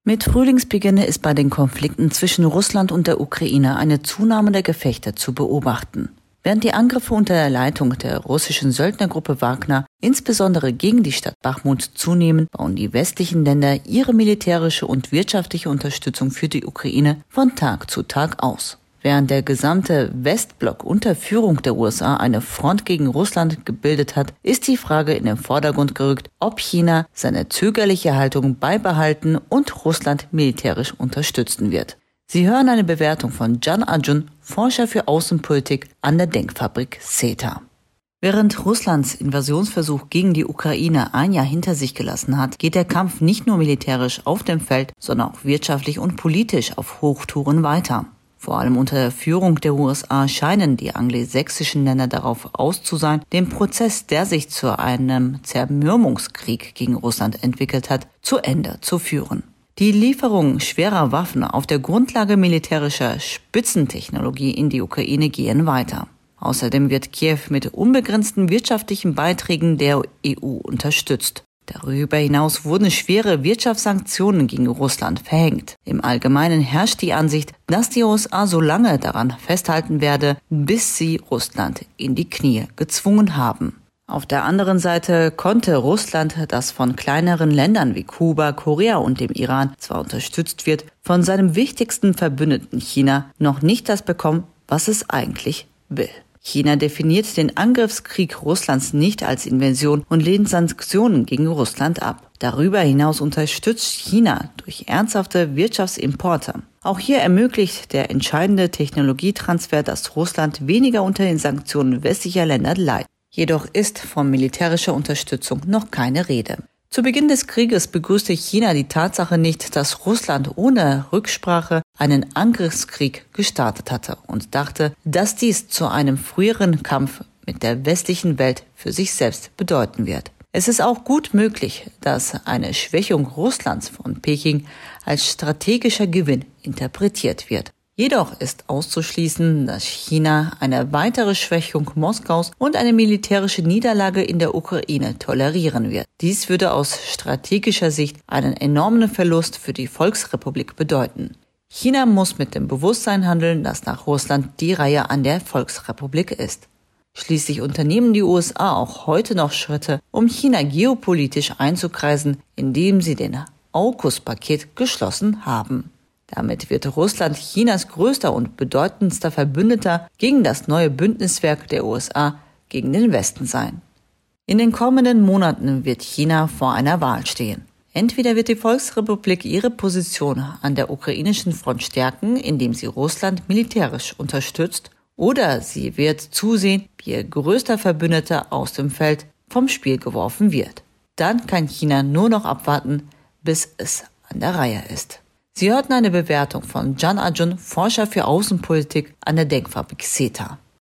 Mit Frühlingsbeginn ist bei den Konflikten zwischen Russland und der Ukraine eine Zunahme der Gefechte zu beobachten. Während die Angriffe unter der Leitung der russischen Söldnergruppe Wagner insbesondere gegen die Stadt Bachmut zunehmen, bauen die westlichen Länder ihre militärische und wirtschaftliche Unterstützung für die Ukraine von Tag zu Tag aus. Während der gesamte Westblock unter Führung der USA eine Front gegen Russland gebildet hat, ist die Frage in den Vordergrund gerückt, ob China seine zögerliche Haltung beibehalten und Russland militärisch unterstützen wird. Sie hören eine Bewertung von Can Arjun, Forscher für Außenpolitik an der Denkfabrik CETA. Während Russlands Invasionsversuch gegen die Ukraine ein Jahr hinter sich gelassen hat, geht der Kampf nicht nur militärisch auf dem Feld, sondern auch wirtschaftlich und politisch auf Hochtouren weiter. Vor allem unter der Führung der USA scheinen die angelsächsischen Länder darauf aus zu sein, den Prozess, der sich zu einem Zermürbungskrieg gegen Russland entwickelt hat, zu Ende zu führen. Die Lieferungen schwerer Waffen auf der Grundlage militärischer Spitzentechnologie in die Ukraine gehen weiter. Außerdem wird Kiew mit unbegrenzten wirtschaftlichen Beiträgen der EU unterstützt. Darüber hinaus wurden schwere Wirtschaftssanktionen gegen Russland verhängt. Im Allgemeinen herrscht die Ansicht, dass die USA so lange daran festhalten werde, bis sie Russland in die Knie gezwungen haben. Auf der anderen Seite konnte Russland, das von kleineren Ländern wie Kuba, Korea und dem Iran zwar unterstützt wird, von seinem wichtigsten Verbündeten China noch nicht das bekommen, was es eigentlich will. China definiert den Angriffskrieg Russlands nicht als Invasion und lehnt Sanktionen gegen Russland ab. Darüber hinaus unterstützt China durch ernsthafte Wirtschaftsimporte. Auch hier ermöglicht der entscheidende Technologietransfer, dass Russland weniger unter den Sanktionen westlicher Länder leidet. Jedoch ist von militärischer Unterstützung noch keine Rede. Zu Beginn des Krieges begrüßte China die Tatsache nicht, dass Russland ohne Rücksprache einen Angriffskrieg gestartet hatte und dachte, dass dies zu einem früheren Kampf mit der westlichen Welt für sich selbst bedeuten wird. Es ist auch gut möglich, dass eine Schwächung Russlands von Peking als strategischer Gewinn interpretiert wird. Jedoch ist auszuschließen, dass China eine weitere Schwächung Moskaus und eine militärische Niederlage in der Ukraine tolerieren wird. Dies würde aus strategischer Sicht einen enormen Verlust für die Volksrepublik bedeuten. China muss mit dem Bewusstsein handeln, dass nach Russland die Reihe an der Volksrepublik ist. Schließlich unternehmen die USA auch heute noch Schritte, um China geopolitisch einzukreisen, indem sie den AUKUS-Paket geschlossen haben. Damit wird Russland Chinas größter und bedeutendster Verbündeter gegen das neue Bündniswerk der USA gegen den Westen sein. In den kommenden Monaten wird China vor einer Wahl stehen. Entweder wird die Volksrepublik ihre Position an der ukrainischen Front stärken, indem sie Russland militärisch unterstützt, oder sie wird zusehen, wie ihr größter Verbündeter aus dem Feld vom Spiel geworfen wird. Dann kann China nur noch abwarten, bis es an der Reihe ist. Sie hörten eine Bewertung von Can Arjun, Forscher für Außenpolitik an der Denkfabrik CETA.